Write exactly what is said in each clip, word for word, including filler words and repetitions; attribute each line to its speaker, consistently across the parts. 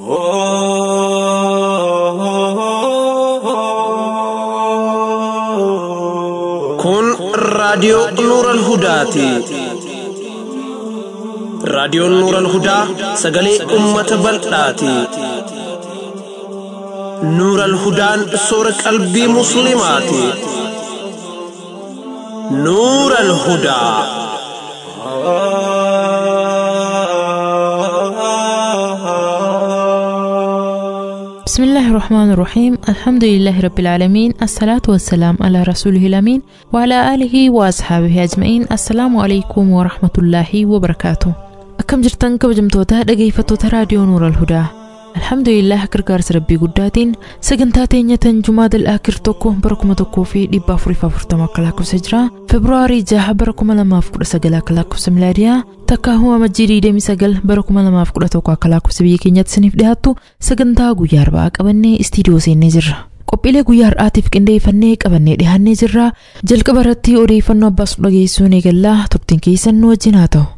Speaker 1: Kun raadiyoo Nuural Hudaati. Raadiyoon Nuural Hudaa sagalee uummata bal'aati. Nuural Hudaan soora qalbii musliimaati. Nuural Hudaa.
Speaker 2: بسم الله الرحمن الرحيم الحمد لله رب العالمين الصلاة والسلام على رسوله الأمين وعلى آله وأصحابه أجمعين السلام عليكم ورحمة الله وبركاته أكم جرتن كبجمتوتا دقيفتوتا راديو نور الهدى الحمد لله كرقارس ربي قداتين سجنتاتين يتن جماد الآخر توكو بركم توكو في ديبا فريفا فرتما كلاكو سجرا فبراير جاها بركم لما فكر سجلا كلاكو سملاريا takka huma majjirii deemi sagal bara kuma lamaaf kudha tokko akka lakkoofsa biyya keenyatti siniif dhiyaattu sagantaa guyyaa arbaa qabannee istiidiyoo seennee jirra. Qophiilee guyyaa har'aatiif qindeeffannee qabannee dhiyaannee jirra. Jalqaba irratti odeeffannoo abbaas dhageessuun eegallaa turtiin keessan nu wajjin haa ta'u.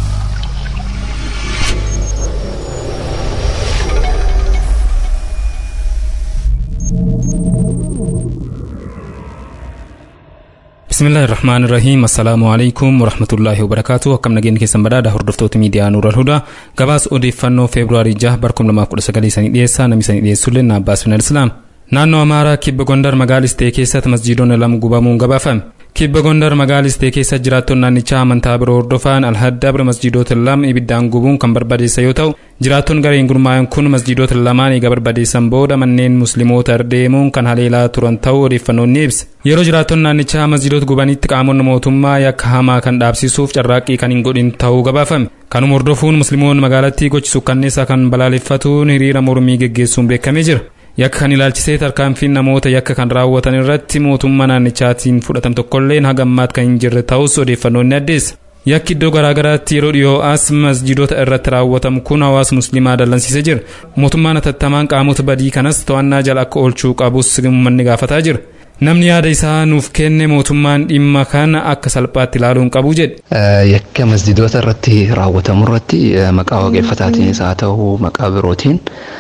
Speaker 3: بسم الله الرحمن الرحيم السلام عليكم ورحمة الله وبركاته وكم نجين كيسان بدأ هردفتوت ميديا نور الهدى قباس أوديفانو فبراير جاه بركم لما أقول سجلي سنة ديسا نمي سنة ديسا لنا عباس من الإسلام نانو أمارا كيب غندر مغاليس تيكيسات مسجدون لم قبامون قبافم كيب غندر مغاليس تيكيسات جراتون نانيچا منتابر وردفان الهدابر مسجدوت اللام إبدان قبون كم بربادي سيوتاو جراتون غارين غرمايان كون مسجدوت اللاماني قبر بدي سنبودا منين مسلموت أرديمون كان هليلا تورنتاو وديفانو نيبس yeroo jiraatonni naannichaa masjidoota gubaniitti qaamonni mootummaa yakka hamaa kan dhaabsisuuf carraaqqii kan hin godhin ta'uu gabaafame. Kanuma hordofuun musliimoonni magaalattii gochisu kanneessa kan balaaleffatuun hiriira mormii geggeessuun beekamee jira. Yakka kan ilaalchisee tarkaanfiin namoota yakka kan raawwatan irratti mootummaa naannichaatiin fudhatame tokkolleen hagammaatti kan hin jirre ta'us odeeffannoonni addeessa. Yakki iddoo garaagaraatti yeroo dhiyoo as masjidoota irratti raawwatamu kun hawaasa musliimaa dallansiisee jira. Mootummaan atattamaan qaamota badii kanas to'annaa jala akka oolchuu qabus uummanni gaafataa jira. Namni yaada isaa nuuf kenne mootummaan dhimma kana akka salphaatti ilaaluun qabu jedhe.
Speaker 4: Yakka masjidoota irratti raawwatamu irratti maqaa waaqeffataatiin haa ta'u maqaa birootiin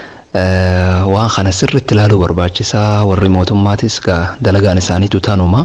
Speaker 4: waan kana sirriitti ilaaluu barbaachisaa warri mootummaatis dalagaan isaaniitu taanuma.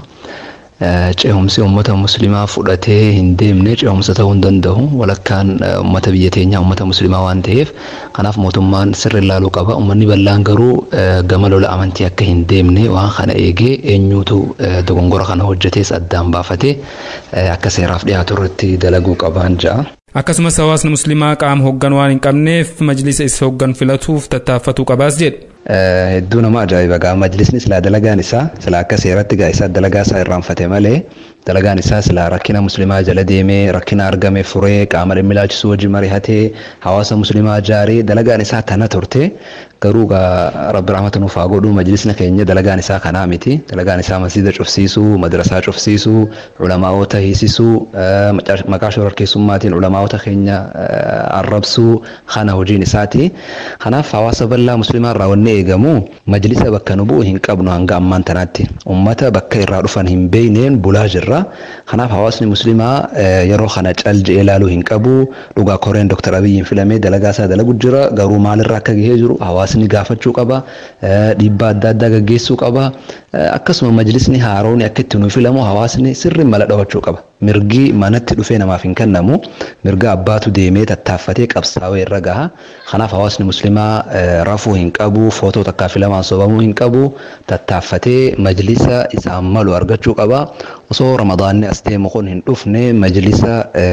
Speaker 4: Ce'umsi uummata musliimaa fudhatee hin deemne ce'umsa ta'uu hin danda'u walakkaan uummata biyya teenyaa uummata musliimaa waan ta'eef kanaaf mootummaan sirri ilaaluu qaba. Uummanni bal'aan garuu gama lola amantii akka hin deemne waan kana eegee eenyuutu dogongora kana hojjetees addaan baafatee akka seeraaf dhiyaatu irratti dalaguu qabaan ja'a.
Speaker 3: Akkasumas hawaasni musliimaa qaama hoggan waan hin qabneef majlisa isa hoggan filatuuf tattaaffatuu qabaas jedhe.
Speaker 4: Hedduu nama ajaa'iba gaa majlisni silaa dalagaan isaa silaa akka seeratti gaa isaa dalagaa isaa irraanfate malee dalagaan isaa silaa rakkina musliimaa jala deemee rakkina argame furee qaama dhimmi ilaalchisuu wajjin mari'atee hawaasa musliimaa ijaaree dalagaan isaa tana turte garuu gaa rabbi rahmata nuuf haa godhu majlisni keenya dalagaan isaa kanaa miti dalagaan isaa masjida cufsiisuu madrasaa cufsiisuu ulamaa'oota hiisisuu maqaa shororkeessummaatiin ulamaa'oota keenya arrabsuu kana hojiin isaati. Kanaaf hawaasa bal'aa musliimaa irraa wanni eegamu majlisa bakka nu bu'u hin qabnu hanga ammaan tanaatti ummata bakka irraa dhufan hin beeyneen bulaa jirra. Kanaaf hawaasni musliimaa yeroo kana cal je'ee ilaaluu hin qabu. Dhugaa koreen Dr. Abiyyiin filamee dalagaa isaa dalagu jira garuu maalirraa akka gahee jiru hawaasni gaafachuu qaba. Dhiibbaa adda addaa gaggeessuu qaba. Akkasuma majlisni haaroon akka itti nu filamu hawaasni sirri mala dhawachuu qaba. Mirgi manatti dhufee namaaf hin kennamu. Mirga abbaatu deemee tattaaffatee qabsaa'ee irra gaha. Kanaaf hawaasni musliimaa rafuu hin qabu. Footoo takkaa filamaan sobamuu hin qabu. Tattaaffatee majlisa isaan malu argachuu qaba. Osoo ramadaanni as deemu kun hin dhufne majlisa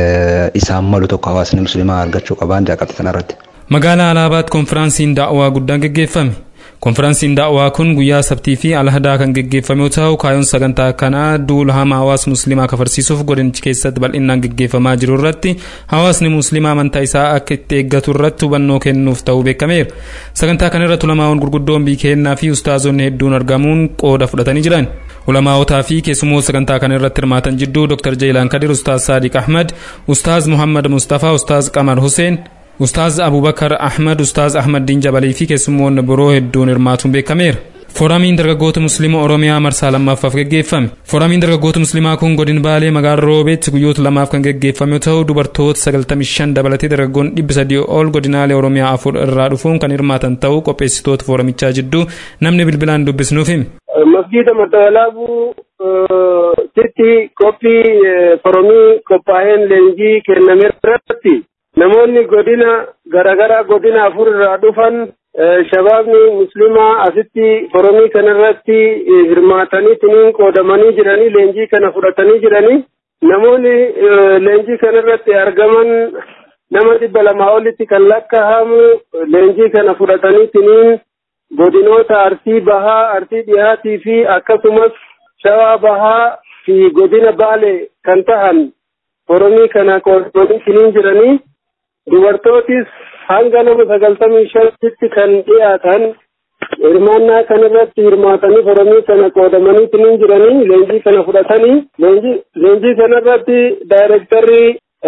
Speaker 4: isaan malu tokko hawaasni musliimaa argachuu qabaan jaaqabta kanarratti.
Speaker 3: Magaalaa Alaabaatti konfiraansiin daa'waa guddaan gaggeeffame. Konfiraansiin daa'waa kun guyyaa sabtii fi alhadaa kan gaggeeffame yoo ta'u kaayoon sagantaa kanaa duula hamaa hawaasa musliimaa kafarsiisuuf godinicha keessatti bal'inaan gaggeeffamaa jiru irratti hawaasni musliimaa amantaa isaa akka itti eeggatu irratti hubannoo kennuuf ta'uu beekameera. Sagantaa kana irratti ulamaa'oon gurguddoon biyya keenyaa fi ustaazonni hedduun argamuun qooda fudhatanii jiran. Ulamaawotaa fi keessummoota sagantaa kana irratti hirmaatan jidduu Dr. Jaylaan Kadir, Ustaaz Sadiq Ahmad, Ustaaz Muhammad Mustafa, Ustaaz Qamar Hussein, Ustaaz Abubakar Ahmad, Ustaaz Ahmad Din Jabalii fi keessummoonni biroo hedduun hirmaatuun beekameera. Fooramiin dargaggoota Musliima Oromiyaa marsaa lammaffaaf gaggeeffame. Fooramiin dargaggoota Musliimaa kun godina Baalee magaalaa Roobeetti guyyoota lamaaf kan gaggeeffame yoo ta'u dubartoota sagaltamii shan dabalatee dargaggoonni dhibba sadii ol godinaalee Oromiyaa afur irraa dhufuun kan hirmaatan ta'uu qopheessitoota fooramichaa jidduu namni bilbilaan dubbisnuuf hime.
Speaker 5: Masjiida Matalaabuu sitti qophii foorumii qophaa'een leenjii kenname irratti namoonni godina garaagaraa godina afur irraa dhufan shabaabni muslimaa asitti foorumii kanarratti hirmaatanii tiniin qoodamanii jiranii leenjii kana fudhatanii jiranii namoonni leenjii kanarratti argaman nama dhibba lamaa olitti kan lakkaa'amu leenjii kana fudhatanii tiniin godinoota Arsii Bahaa, Arsii Dhihaatii fi akkasumas Shawaa Bahaa fi godina Baalee kan tahan foorumii kana qoodamanii tiniin jiranii dubartootis hanga nama sagaltamii shanitti kan dhiyaatan hirmaannaa kanarratti hirmaatanii foorumii kana qoodamanii tiniin jiranii leenjii kana fudhatanii leenjii kanarratti daayirektarri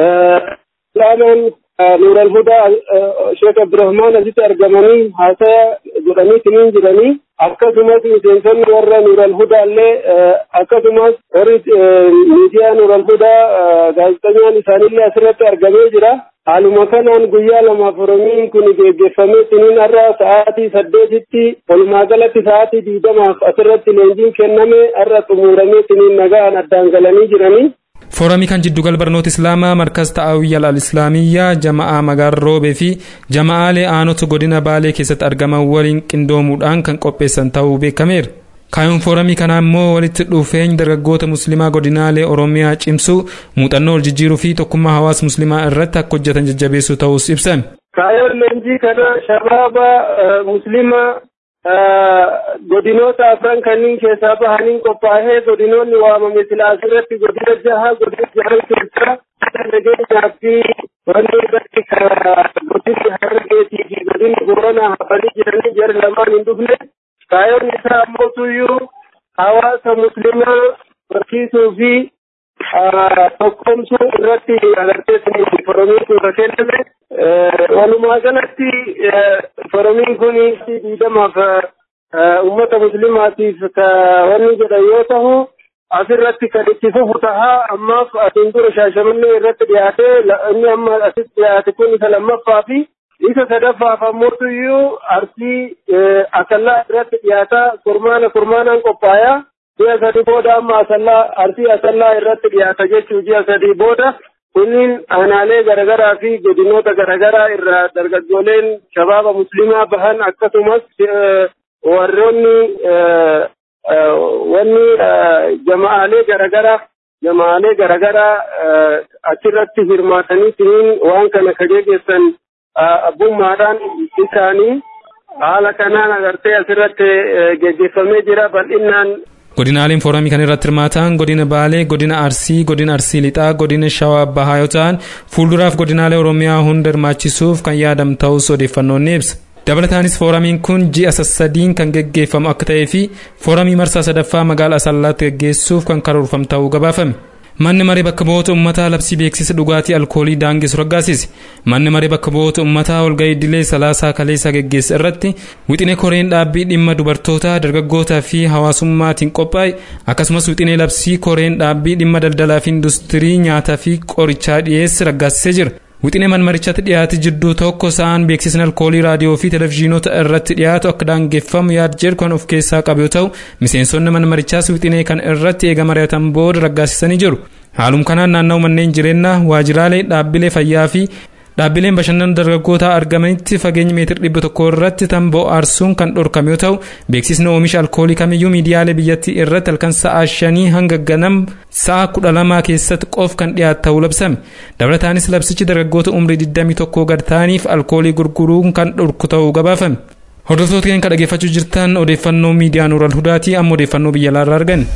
Speaker 5: Laamaan Nuur al-Hudaa Sheekh Abdurrahmaan asitti argamanii haasaya godhanii tiniin jiranii akkasumas miseensonni warra Nuur al-Hudaa illee akkasumas warri miidiyaa Nuur al-Hudaa gaazexeessaan isaanillee asirratti argamee jira. Haaluma kanaan guyyaa lama fooromiin kun geggeeffamee tiniin har'a sa'aatii saddeetitti walumaa galatti sa'aatii digdamaaf asirratti leenjiin kenname har'a xumuramee tiniin nagaan addaan galanii jiranii.
Speaker 3: Foorumii kan jiddugal barnoota Islaamaa markaz ta'awiyya al-Islaamiyyaa jama'aa magaalaa Roobee fi jama'aalee aanota godina Baalee keessatti argaman waliin qindoomuudhaan kan qopheessan ta'uu beekameera. Kaayyoon foorumii kanaa immoo walitti dhufeenya dargaggoota musliimaa godinaalee Oromiyaa cimsuu muuxannoo wal jijjiiruu fi tokkummaa hawaasa musliimaa irratti akka hojjetan jajjabeessuu ta'us ibsame.
Speaker 5: Kaayyoon leenjii kana shabaaba musliimaa godinoota afran kanneen keessaa bahaniin qophaa'ee godinoonni waamame silaa asirratti godina jaha godina jahan keessaa nageenyaa fi wanni irratti godinni Harargeetii fi godinni Booranaa hafanii jiranii jara lamaan hin dhufne. Kaayyoon isaa ammoo tuyyuu hawaasa musliimaa barsiisuu fi tokkomsuu irratti agartee fooromiin kun kan kenname. Walumaa galatti fooromiin kun diidamaaf uummata musliimaatiif wanni jedhan yoo ta'u asirratti kan itti fufu tahaa ammaaf asiin dura Shaashamannee irratti dhiyaatee inni amma asitti dhiyaate kun isa lammaffaa fi isa sadaffaaf ammoo tuyyuu Arsii Asallaa irratti dhiyaataa kurmaana kurmaanaan qophaayaa ji'a sadii booda amma Asallaa Arsii Asallaa irratti dhiyaata jechuu ji'a sadii booda kunniin aanaalee garaagaraa fi godinoota garaagaraa irraa dargaggooleen shabaaba musliimaa bahan akkasumas warroonni wanni jama'aalee garaagaraa jama'aalee garaagaraa achirratti hirmaatanii tiniin waan kana kajeessan abbummaadhaan isaanii haala kanaan agartee asirratti geggeeffamee jira bal'inaan.
Speaker 3: Godinaaleen foorumii kan irratti hirmaatan godina Baalee, godina Arsii, godina Arsii Lixaa, godina Shawaa Bahaa yoo ta'an fuulduraaf godinaalee Oromiyaa hunda hirmaachisuuf kan yaadam ta'us odeeffannoon ni ibsa. Dabalataanis foorumiin kun ji'a sadiin kan geggeeffamu akka ta'ee fi foorumii marsaa sadaffaa magaalaa Asallaatti geggeessuuf kan karoorfame ta'uu gabaafame. Manni maree bakka bu'oota uummataa labsii beeksisa dhugaatii alkoolii daangessu raggaasise. Manni maree bakka bu'oota uummataa walgahii idilee salaasaa kaleessaa geggeesse irratti wixinee koreen dhaabbii dhimma dubartootaa dargaggootaa fi hawaasummaatiin qophaa'e akkasumas wixinee labsii koreen dhaabbii dhimma daldalaa fi industirii nyaataa fi qorichaa dhiyeesse raggaasisee jira. Wixinee manmarichatti dhiyaate jidduu tokko sa'aan beeksisni alkoolii raadiyoo fi televezyiinoota irratti dhiyaatu akka daangeffamu yaad jedhu kan of keessaa qabu yoo ta'u miseensonni manmarichaas wixinee kan irratti eega mari'atan booda raggaasisanii jiru. Haaluma kanaan naannoo manneen jireenyaa, waajjiraalee, dhaabbilee fayyaa fi dhaabbileen bashannana dargaggootaa argamanitti fageenya meetira dhibba tokko irratti tamboo aarsuun kan dhorkame yoo ta'u beeksisni oomisha alkoolii kamiyyuu miidiyaalee biyyattii irratti halkan sa'a shanii hanga ganam sa'a kudha lamaa keessatti qof kan dhiyaatu ta'uu labsame. Dabalataanis labsichi dargaggoota umrii digdamii tokkoo gad ta'aniif alkoolii gurguruun kan dhorku ta'uu gabaafame. Hordoftoota keenya kan dhaggeeffachuu jirtan odeeffannoo miidiyaa Nuur al-Hudaatii amma odeeffannoo biyya alaarraa argan.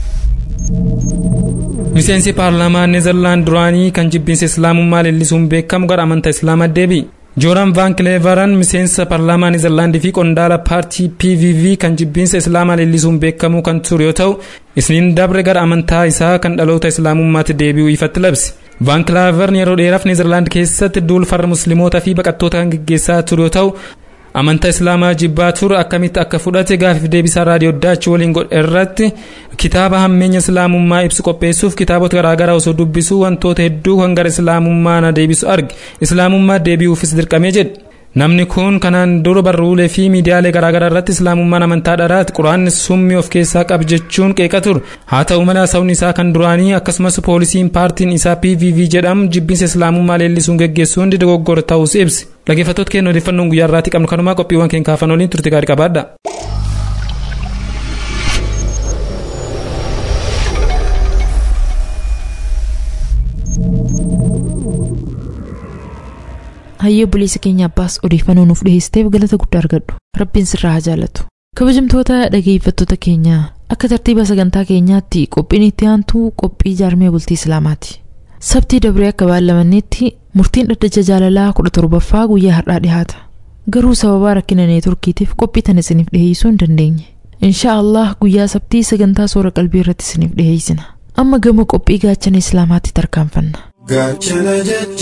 Speaker 3: Miseensi paarlaamaa Neezerlaand duraanii kan jibbinsa islaamummaa leellisuun beekamu gara amantaa islaamaa deebi'e. Jooran Van Cleveren miseensa paarlaamaa Neezerlaandii fi qondaala paartii P V V kan jibbinsa islaamaa leellisuun beekamu kan ture yoo ta'u isniin dabre gara amantaa isaa kan dhaloota islaamummaatti deebi'uu ifatti labse. Van Cleveren yeroo dheeraaf Neezerlaand keessatti duula farra musliimootaa fi baqattoota kan gaggeessaa ture yoo ta'u amantaa islaamaa jibbaa ture akkamitti akka fudhate gaafiif deebisaa raadiyoo daachii waliin godhe irratti kitaaba hammeenya islaamummaa ibsu qopheessuuf kitaabota garaagaraa osoo dubbisuu wantoota hedduu kan gara islaamummaa na deebisu arge islaamummaa deebi'uufis dirqamee jedhe. namni kun kanaan dura barruulee fi miidiyaalee garaagaraa irratti islaamummaan amantaa dharaati quraanni summii of keessaa qaba jechuun qeeqa ture haa ta'u malee haasawni isaa kan duraanii akkasumas poolisiin paartiin isaa P V V jedhamu jibbinsa islaamummaa leellisuun geggeessuun dogoggora ta'us ibse. dhaggeeffattoota keenya odeeffannoon guyyaa irraatti qabnu kanumaa qophiiwwan keenya kaafan waliin turte gaarii qabaadha.
Speaker 2: hayyoo buleessa keenya abbaas odeeffannoo nuuf dhiyeesseef galata guddaa argadhu rabbiin sirraa haa jaalatu. kabajamtoota dhaggeeffattoota keenya akka tartiiba sagantaa keenyaatti qophiin itti aantu qophii jaarmee bultii islaamaati. sabtii dabree akka baallamanneetti murtiin dhaddacha jaalalaa kudha torbaffaa guyyaa har'aa dhihaata garuu sababa rakkina neetworkiitiif qophii tan isiniif dhiyeessuu hin dandeenye. inshaallah guyyaa sabtii sagantaa soora qalbii irratti isiniif dhiyeessina. amma gama qophii gaachana islaamaatti tarkaanfanna.
Speaker 6: gaachana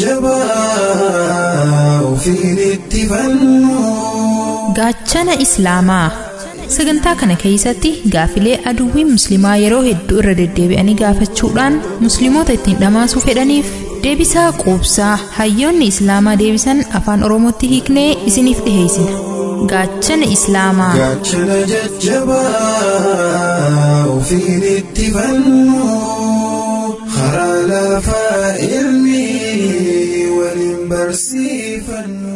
Speaker 6: jajjabaa ofiin itti fannu.
Speaker 7: gaachana islaamaa sagantaa kana keessatti gaafilee aduwwiin musliimaa yeroo hedduu irra deddeebi'anii gaafachuudhaan musliimoota ittiin dhamaasuu fedhaniif deebisaa quubsaa hayyoonni islaamaa deebisan afaan oromootti hiiknee isiniif dhiheessina. gaachana islaamaa.
Speaker 6: gaachana jajjabaa ofiin itti fannu. karaa lafaa ilmi waliin barsiifannu.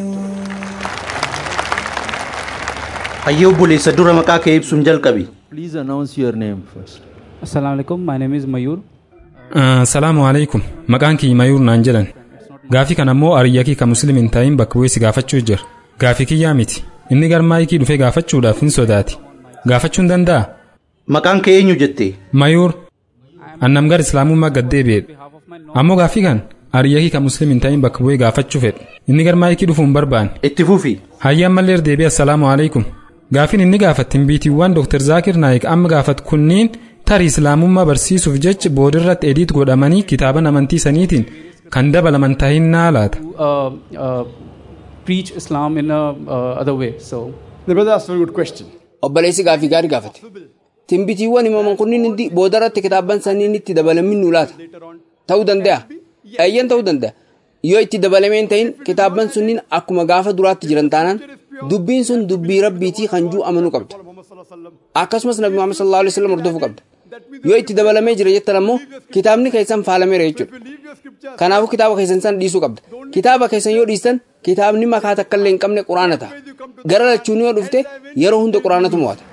Speaker 8: hayyoo buleessa dura maqaa kee ibsuun jalqabi.
Speaker 9: Please announce your name first.
Speaker 10: Assalamu alaikum, my name is Mayur.
Speaker 3: Assalamu alaikum, maqaan kiyya Mayur naan jedhan. Gaafii kana ammoo ariyyaa kee ka muslimin ta'in bakka bu'eessi gaafachuu jira. Gaafii kiyyaa miti. Inni garmaayikii dhufee gaafachuudhaaf hin sodaati. Gaafachuu hin danda'a?
Speaker 8: Maqaan kee eenyu jette?
Speaker 3: Mayur. Annam gar islaamummaa gaddeebi'edha. Ammoo gaafii kan ariyyaa kee ka muslimin ta'in bakka bu'ee gaafachuu fedha. Inni garmaayikii dhufuun hin barbaanne.
Speaker 8: Itti fufi.
Speaker 3: Hayyaan mallee deebi'e assalamu alaikum. Gaafiin inni gaafattiin biitiiwwan Dr. Zaakir Naayik amma gaafat kunniin tarii islaamummaa barsiisuuf jecha boodirratti ediit godhamanii kitaaban amantii saniitiin kan dabalaman ta'innaa laata.
Speaker 10: Preach Islam in a uh, other way. So
Speaker 11: the brother asked a very good question.
Speaker 12: Obboleessi gaafii gaarii gaafate. Timbitiiwwan imaman kunniin indi boodarratti kitaaban saniin itti dabalamin nu laata. Ta'uu danda'a. Ayyan ta'uu danda'a. Yoo itti dabalameen ta'in kitaaban sunniin akkuma gaafa duraatti jiran taanaan dubbiin sun dubbii rabbiitii kan juu amanuu qabda. Akkasumas Nabi Muhammad sallallahu alaihi wasallam hordofuu qabda. Yoo itti dabalamee jira jettan ammoo kitaabni keessan faalameera jechuudha. Kanaafuu kitaaba keessan san dhiisuu qabda. Kitaaba keessan yoo dhiistan kitaabni makaa takka illee hin qabne quraana ta'a. Gara lachuun yoo dhufte yeroo hunda quraanatu mo'ata.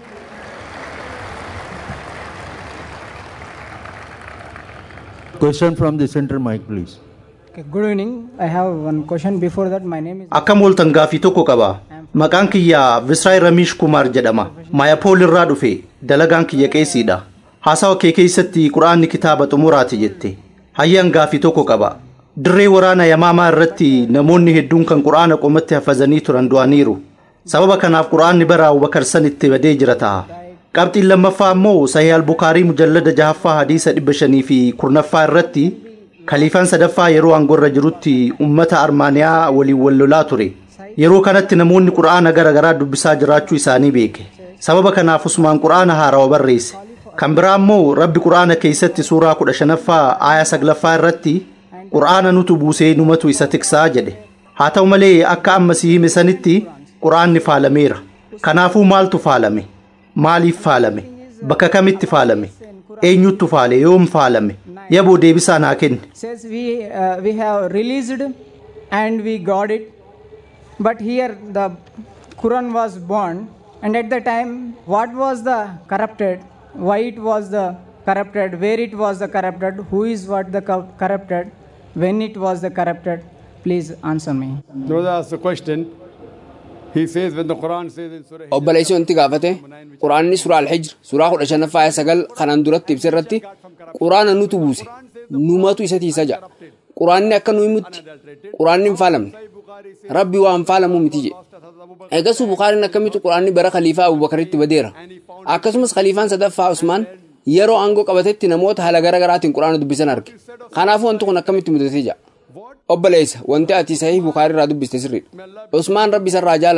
Speaker 9: Question from the center mic, please.
Speaker 13: Good evening. I have one question. Before that, my name is.
Speaker 8: Akkam ooltan gaafii tokko qaba. Maqaan kiyya Visraay Ramish Kumar jedhama. Maayapool irraa dhufe dalagaan kiyya qeesiidha. Haasawa kee keessatti Quraanni kitaaba xumuraati jette. Hayyaan gaafii tokko qaba. Dirree waraana Yamaamaa irratti namoonni hedduun kan Quraana qomatti hafazanii turan du'aniiru. Sababa kanaaf Quraanni bara Abubakar sanitti badee jira ta'a. Qabxiin lammaffaa immoo Sahih al-Bukaarii mujallada jahaffaa hadiisa dhibba shanii fi kurnaffaa irratti Khaliifaan sadaffaa yeroo aangorra jirutti ummata Armaaniyaa waliin wal lolaa ture. Yeroo kanatti namoonni Quraana gara garaa dubbisaa jiraachuu isaanii beeke. Sababa kanaaf Usmaan Quraana haarawaa barreesse. Kan biraa immoo Rabbi Quraana keessatti suuraa kudha shanaffaa aayaa saglaffaa irratti Quraana nutu buusee numatu isa tiksaa jedhe. Haa ta'u malee akka amma si hime sanitti Quraanni faalameera. Kanaafuu maaltu faalame? Maaliif faalame? Bakka kamitti faalame? Eenyutu faale? Yoom faalame? Yaboo deebisaa naa kenni.
Speaker 13: Says we uh, we have released and we got it, but here the Quran was born, and at the time what was the corrupted? Why it was the corrupted? Where it was the corrupted? Who is what the corrupted? When it was the corrupted? Please answer me.
Speaker 11: No, that's the question. He says when the Quran says in Surah.
Speaker 12: Obboleessi wanti gaafate Quraanni suuraa al-Hijr suuraa kudha shanaffaa aayaa sagal kanaan duratti ibsa irratti Quraana nutu buuse numatu isa tiisa jedha. Quraanni akka nu himutti Quraanni hin faalamne Rabbi waan faalamu miti jedhe. Eegasuu Bukaariin akkamitti Quraanni bara Khaliifaa Abubakaritti badeera. Akkasumas Khaliifaan sadaffaa Usmaan yeroo aangoo qabatetti namoota haala gara garaatiin Quraana dubbisan arge. Kanaafuu wanti kun akkamitti mudatee jedha. Obboleessa wanti ati Sahih Bukaarii irraa dubbiste sirriidha. Usmaan Rabbi isarraa jaalatu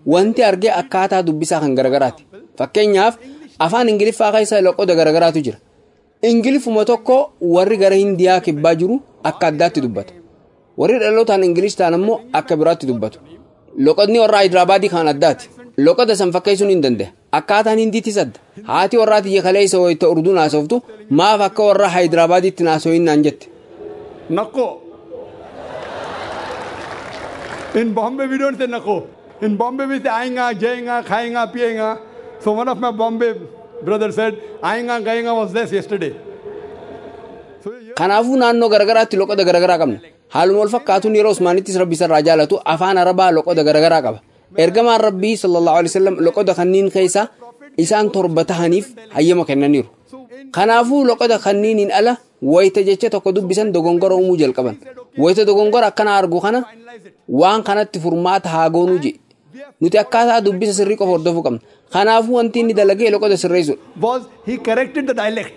Speaker 12: wanti argee akkaataa dubbisaa kan garagaraati. Fakkeenyaaf afaan Ingiliffaa keessa loqoda garagaraatu jira. Ingiliffuma tokko warri gara Hindiyaa kibbaa jiru akka addaatti dubbatu. Warri dhalootaan Ingilish ta'an ammoo akka biraatti dubbatu. Loqodni warra Hayidirabaadii kan addaati. Loqoda san fakkeessuun hin danda'a. Akkaataan Hindiittis adda. Haati warraa xiyya kalee isa wayita Urduun haasoftu maaf akka warra Hayidirabaadiitti haasofin naan jette.
Speaker 11: Naqo. In Bombay we don't say naqo. In Bombay we say aayinga, jayinga, khayinga, piyinga. So one of my Bombay brothers said aayinga, gayinga was this yesterday.
Speaker 12: Kanaafuu naannoo garagaraatti loqoda garagaraa qabna. Haaluma wal fakkaatuun yeroo Usmaanittis Rabbi isarraa jaalatu afaan Arabaa loqoda garagaraa qaba. Ergamaan Rabbii sallallahu alaihi wasallam loqoda kanniin keessa isaan torba tahaniif hayyama kennaniiru. Kanaafuu loqoda kanniiniin ala wayita jecha tokko dubbisan dogongora uumuu jalqaban. Wayita dogongora akkana argu kana waan kanatti furmaata haa goonuu je. Nuti akkaataa dubbisa sirrii qofa hordofuu qabna. Kanaafuu wanti inni dalagee loqoda sirreessuudha.
Speaker 11: Was he corrected the dialect?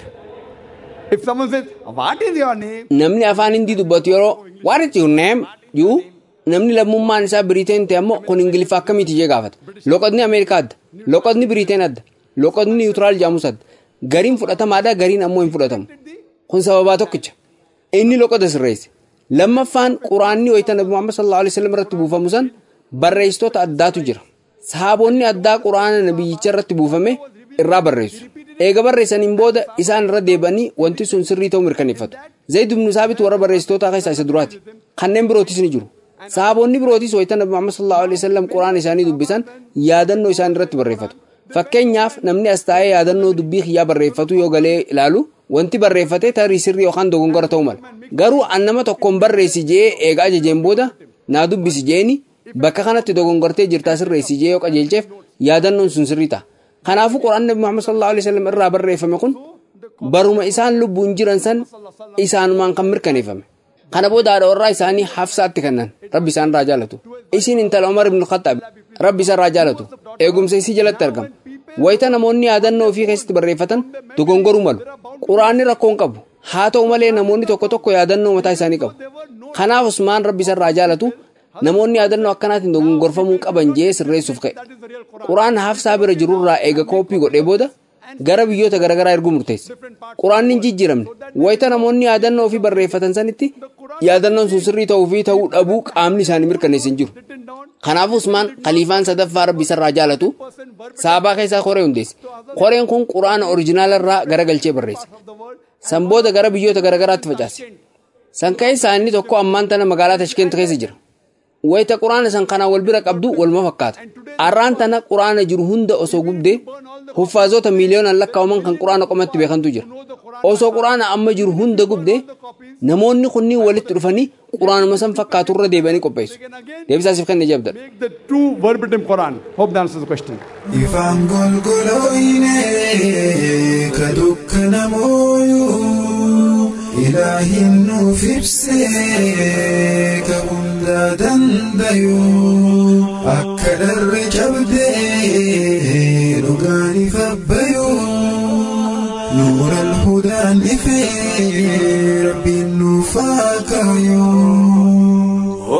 Speaker 11: If someone says, what is your name?
Speaker 12: Namni afaan Hindii dubbatu yeroo, what is your name? You? Namni lammummaan isaa Biriteen ta'e ammoo kun Ingiliffa akkamiiti jee gaafata. Loqodni Ameerikaa adda. Loqodni Biriteen adda. Loqodni Niwutiraal jaamus adda. Gariin fudhatamaadha, gariin ammoo hin fudhatamu. Kun sababaa tokkicha. Inni loqoda sirreesse. Lammaffaan Quraanni wayita Nabi Muhammad sallallahu alaihi wasallam irratti buufamu san barreessitoota addaatu jira. Sahaabonni addaa Quraana nabiyyicha irratti buufame irraa barreessu. Eega barreessaniin booda isaan irra deebanii wanti sun sirrii ta'uu mirkaneeffatu. Zayd ibn Saabit warra barreessitoota keessaa isa duraati. Kanneen birootis ni jiru. Sahaabonni birootis wayita Nabi Muhammad sallallahu alaihi wasallam Quraana isaanii dubbisan yaadannoo isaan irratti barreeffatu. Fakkeenyaaf namni as taa'ee yaadannoo dubbii kiyyaa barreeffatu yoo galee ilaalu wanti barreeffate tarii sirrii yookaan dogongora ta'uu mala. Garuu an nama tokkoon barreessi jee eega ajajeen booda naa dubbisi jeeni bakka kanatti dogongortee jirtaa sirreessi jee yoo qajeelcheef yaadannoon sun sirrii ta'a. Kanaafuu Quraanni Nabi Muhammad sallallahu alaihi wasallam irraa barreeffame kun baruma isaan lubbuun jiran san isaanumaan kan mirkaneeffame. Kana booda haadha warraa isaanii Hafsaatti kennan Rabbi isaan irraa jaalatu. Isiin intala Umar ibn Khattab Rabbi isaan irraa jaalatu. Eegumsa isii jalatti argama. Wayita namoonni yaadannoo ofii keessatti barreeffatan dogongoruu malu. Quraanni rakkoon qabu. Haa ta'u malee namoonni tokko tokko yaadannoo mataa isaanii qabu. Kanaaf Usmaan Rabbi isaan irraa jaalatu namoonni yaadannoo akkanaatiin dogongorfamuu qaban jee sirreessuuf ka'e. Quraan Hafsaa bira jirurraa eega kooppii godhee booda gara biyyoota garagaraa erguu murteesse. Quraanni hin jijjiiramne. Wayita namoonni yaadannoo ofii barreeffatan sanitti yaadannoon sun sirrii ta'uu fi ta'uu dhabuu qaamni isaanii mirkaneessin jiru. Kanaaf Usmaan khaliifaan sadaffaa Rabbi isarraa jaalatu saabaa keessaa koree hundeesse. Koreen kun Quraana oriijinaalarraa garagalchee barreesse. San booda gara biyyoota garagaraatti facaase. San keessaa inni tokko ammaan tana magaalaa Tashkent keessa jira. Wayita Quraana san kanaan wal bira qabdu waluma fakkaata. Arraan tana Quraana jiru hunda osoo gubdee huffaazota miiliyoonaan lakkaa'aman kan Quraana qomatti beekantu jira. Osoo Quraana amma jiru hunda gubdee namoonni kunniin walitti dhufanii Quraanuma san fakkaaturra deebi'anii qopheessu. Deebisaasiif kan ijabdha.
Speaker 11: The true verbatim Quran. Hope that answers the question.
Speaker 6: Ifaan golgolooyinee ka dukkana mooyuu ilaahin nuuf ibsee ka hunda dandayuu akka dharre cabdee dhugaan ifabbayuu nuura alhudaan ifee rabbiin nuuf akaayuu.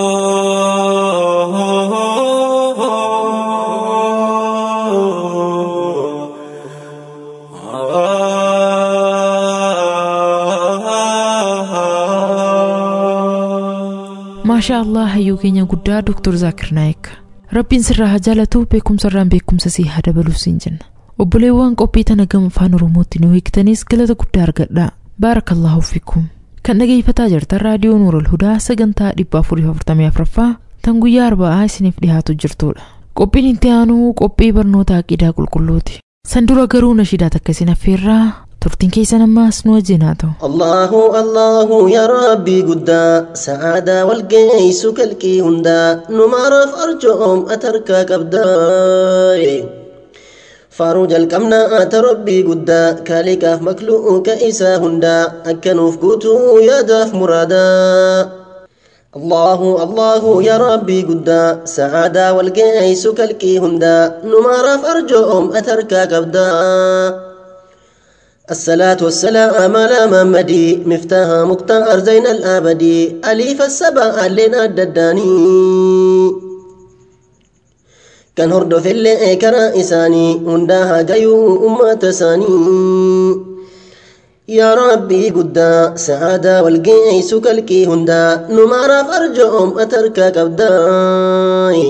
Speaker 2: Maasha Allah hayyuu keenya guddaa Doktor Zaakir Naayik. Rabbiin sirraa haa jaalatu beekumsarraan beekumsa sii haa dabaluuf siin jenna. Obboleewwan qophii tana gama afaan Oromootti nu hiiktaniis galata guddaa argadhaa. Baarakallahu fiikum. Kan dhageeffataa jirtan raadiyoo Nuurul Hudaa sagantaa dhibba afurii afurtamii afuraffaa tan guyyaa arba'aa isiniif dhiyaatu jirtudha. Qophiin itti aanu qophii barnoota aqiidaa qulqulluuti. San dura garuu nashiidaa takka isin affeerraa turtiin keessan ammaas nu wajjin haa ta'u.
Speaker 14: Allahu Allahu yaa Rabbii guddaa sa'aadaa wal geessu kalqii hundaa numaaraaf arjoom atarkaa qabdaa. Faaruu jalqabnaa ata Rabbii guddaa kaaliqaaf makluuqa isaa hundaa akkanuuf guutuu yaadaaf muraadaa. Allahu Allahu yaa Rabbii guddaa sa'aadaa wal geessu kalqii hundaa numaaraaf arjoom atarkaa qabdaa. الصلاة والسلام على محمد مفتاح مختار زين الآبدي أليف السبع لنا الدداني kan hordofillee karaa isaanii hundaa haa gayuu ummata isaanii yaa rabbii guddaa sa'aadaa walgeessu kalqii hundaa nu maaraaf arjoom atarkaa qabdaa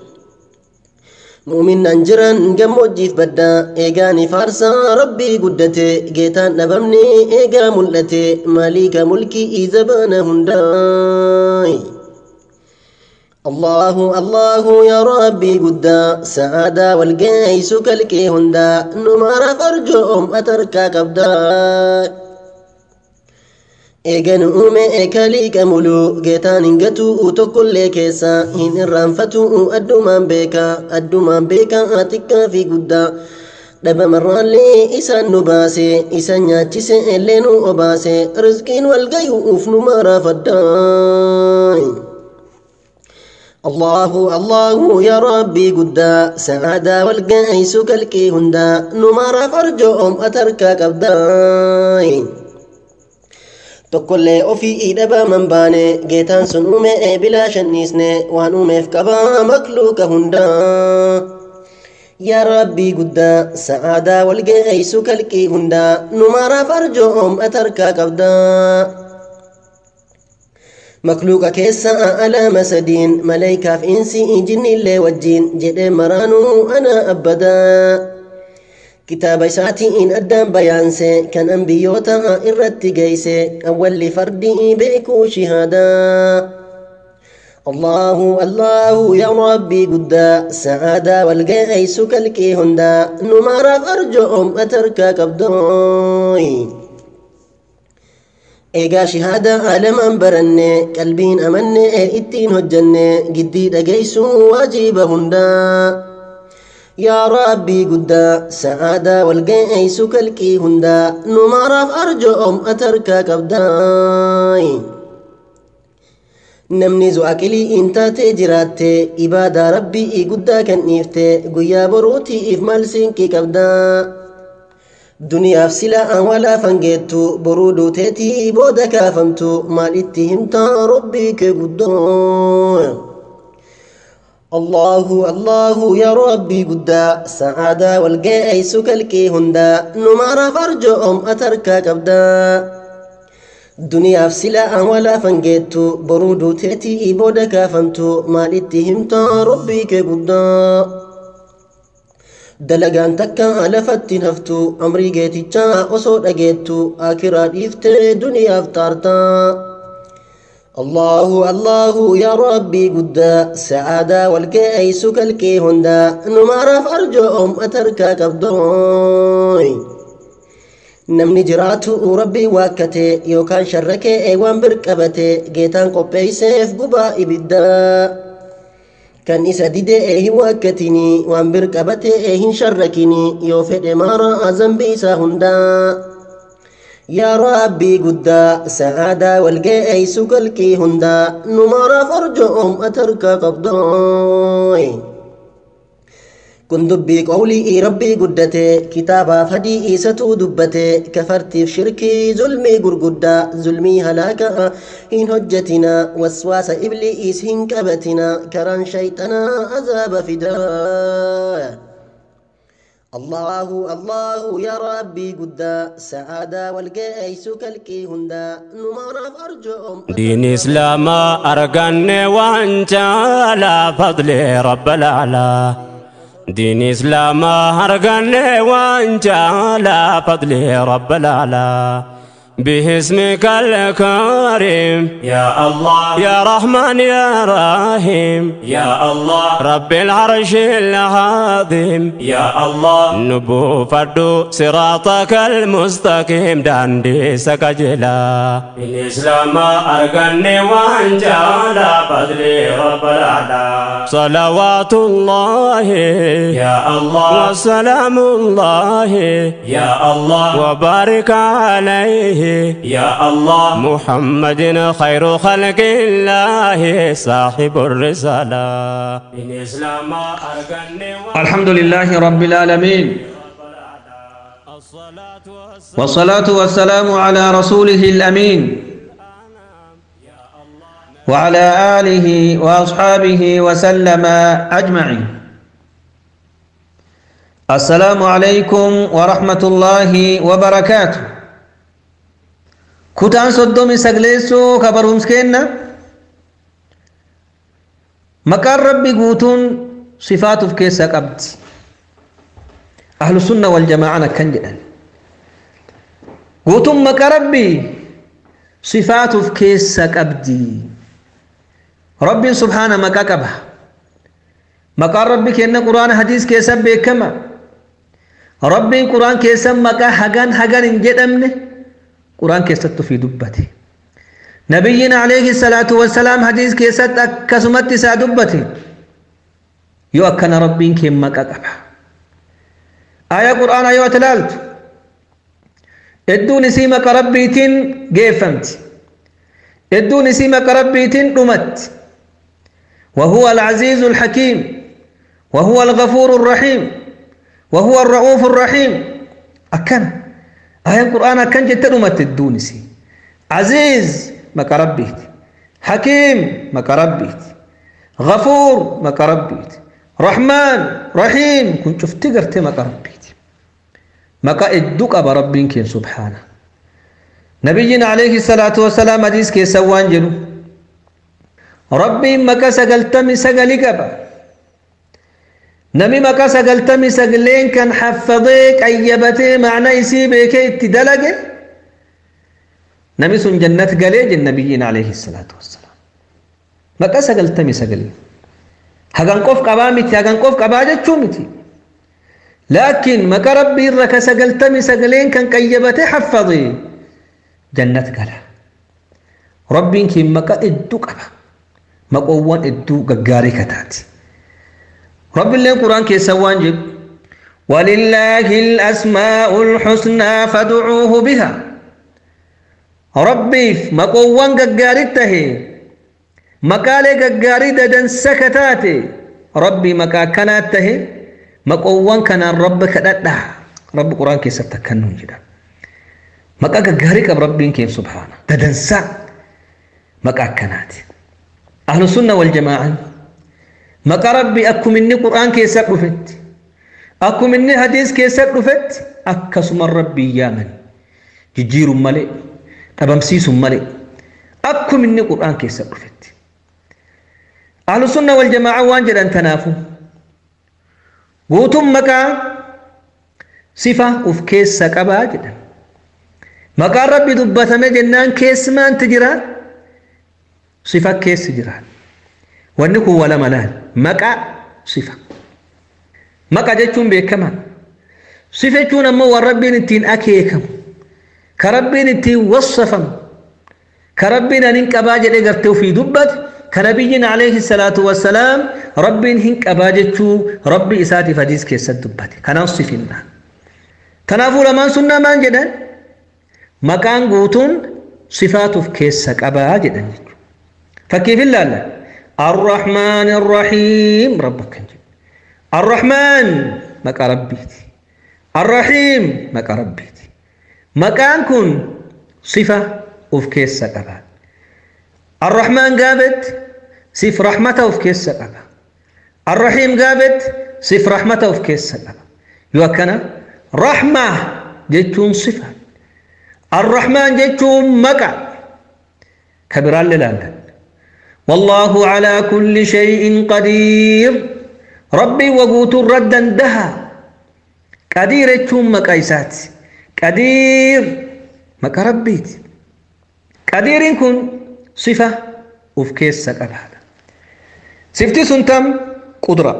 Speaker 14: mu'minan jiran gammoojjiif baddaa eegaani faarsaa rabbii guddate geetaan dhabamne eegaa mul'ate maalika mulkii zabana hundaa الله الله يا ربي قدا سعادة والقيس كالكي هندا نمار فرجهم أتركا قبدا إيغان أومي إيكالي كمولو جيتان إنغتو تقول لكيسا هين الرانفتو أدومان بيكا أدومان بيكا أتكا في قدا دبا مران لي إسان نباسي إسان ياتيسي اللينو أباسي رزقين والقيوف نمار فداي الله الله يا ربي قدا سعادة والقيس كالكي هندا نمار فرجهم أتركا قبداي تقول لي أوفي إدبا من باني جيتان سن أمي بلا شنيسني وان أمي فكبا مكلوك هندا يا ربي قدا سعادة والقيس كالكي هندا نمار فرجهم أتركا قبداي مخلوق كيسا على مسدين ملايكة في إنسي جن اللي وجين جد مرانو أنا أبدا كتاب ساتي إن أدام بيانسي كان أنبيوتا إرتي جيسي أول فردي بيكو شهادا الله الله يا ربي قدا سعادة والقيس كالكي هندا نمار أرجوهم أتركا قبضاي إيجا شهادة عالم برنة قلبين أمنة إتين هجنة جديد أجيسو واجب هندا يا ربي قدا سعادة والقيس كالكي هندا نمارف أرجوهم أتركا قبداي نمني زو أكلي إنتا تجراتي إبادة ربي قدا كان إفتي قيا بروتي إفمال سينكي قبدا دنيا فسلا ولا فنجتو برودو تيتي بودا كافمتو مال اتهمتا ربي كقدو الله الله يا ربي قدا سعادة والقيس كالكي هندا نمار فرجهم أتركا قبدا دنيا فسلا ولا فنجتو برودو تيتي بودا كافمتو مال اتهمتا ربي كقدو دلقان تكا لفتي نفتو عمري جيتي جا أصود أجيتو آكرات إفتي دنيا افتارتا الله الله يا ربي قدا سعادة والقيس كالكي هندا نمار فرجهم أتركا قبضاي نمني جراتو ربي واكتي يوكان شركي ايوان بركبتي جيتان قبي سيف قبا إبدا كان إسا ديدي إيه واكتيني وان بركبتي إيه شركيني يوفد مارا زنبي إسا هندا يا ربي قدا سعادة والقيس كالكي هندا نمارا فرجهم أتركا قبضاي كن دبي قولي ربي قدتي كتابا فدي إيساتو دبتي كفرتي في شركي ظلمي قرقدا ظلمي هلاكا إن هجتنا وسواس إبليس هنكبتنا كران شيطنا عذاب فدا الله الله يا ربي قدا سعادة والقيس كالكي هندا نمارا فرجهم
Speaker 15: دين إسلام أرقني وانت على فضل رب العلا دين إسلام أرقني وانت على فضل رب العلا باسمك الكريم يا الله يا رحمن يا رحيم يا الله رب العرش العظيم يا الله نبو فردو صراطك المستقيم داندي سكجلا الإسلام أرقني وانت على فضل رب العلا صلوات الله يا الله وسلام الله يا الله وبارك عليه يا الله محمد خير خلق الله صاحب الرسالة
Speaker 16: الحمد لله رب العالمين والصلاة والسلام على رسوله الأمين وعلى آله وأصحابه وسلم أجمعين السلام عليكم ورحمة الله وبركاته. كتان صدومي سجلسو خبرهم سكيننا مكان ربي قوتون صفاته في كيسة قبض. أهل السنة والجماعة كنجل قوتون مكان ربي صفاته في كيسة قبض. ربي سبحانه مكا قبه مكان ربي كأن قرآن حديث كيسة بكما ربي قرآن كيسة مكا حقان حقان انجد أمنه قرآن كيسة في دبته. نبينا عليه الصلاة والسلام حديث كيسة أكسمت سا دبته يؤكن ربي كيم مكا قبه. آية قرآن آية تلالت ادو نسيمك ربيتين جيفمت ادو نسيمك ربيتين رمت وهو العزيز الحكيم وهو الغفور الرحيم وهو الرؤوف الرحيم. أكن آية القرآن أكن جت رمت الدونسي عزيز مكربيت حكيم مكربيت غفور مكربيت رحمن رحيم كنت افتقرت مكربيت مكا ادوك أبا ربك سبحانه. نبينا عليه الصلاة والسلام حديث كي سوان جنو ربي مكا سقلتمي سقلي قبا نمي مكا سقلتمي سقلين كان حفظيك أيبتي معنى يسيبك اتدلق نمي سن جنة قليج النبيين عليه الصلاة والسلام مكا سقلتمي سقلين هقان قف قبامتي هقان قف قباجة شومتي لكن مكا ربي ركا سقلتمي سقلين كان كيبتي حفظي جنة قلا ربي كي مكا ادو قبا مقوان ادو غغاري كتات. رب الله القرآن كي سوان جب ولله الأسماء الحسنى فادعوه بها. ربي مقوان غغاري تهي مقالي غغاري ددن سكتاتي ربي مكا كانت تهي مقوان كان رب كددا رب القرآن كي ستكنون جدا مكا غغاري كب ربي كي سبحانه ددن سا مكا كانت. أهل السنة والجماعة مكا ربي أكو مني قرآن كيسا رفت أكو مني حديث كيسا رفت أكسم ربي يامن ججير ملئ تبمسيس ملئ أكو مني قرآن كيسا رفت. أهل السنة والجماعة وانجل أن تنافوا قوتم مكا صفة أف كيسا كبا جدا مكا ربي دبتم جنان كيس ما انتجران صفة كيس جران ونكو ولا ملال مكا صفة مكا جتشون بكمان صفة جون أما وربي نتين أكيكم كربي نتين وصفم كربي ننك أباجة لغرتو في دبت كنبينا عليه الصلاة والسلام ربي نهنك أباجة ربي إساتي فديس كيس دبت كنا صفنا تنافو لمن سنة من جدا مكان قوتون صفات كيسك أباجة فكيف الله الرحمن الرحيم ربك الرحمن مكا ربيتي الرحيم مكا ربيتي مكان كن صفة وف كيس سقبا الرحمن قابت صف رحمته وف كيس سقبا الرحيم قابت صف رحمته وف كيس سقبا يوكنا رحمة جتون صفة الرحمن جتون مكا كبران لله والله على كل شيء قدير ربي وقوت ردا دها قدير ثم مكايسات قدير مكا ربيت قدير كن صفة وفكيس سقب هذا صفتي سنتم قدرة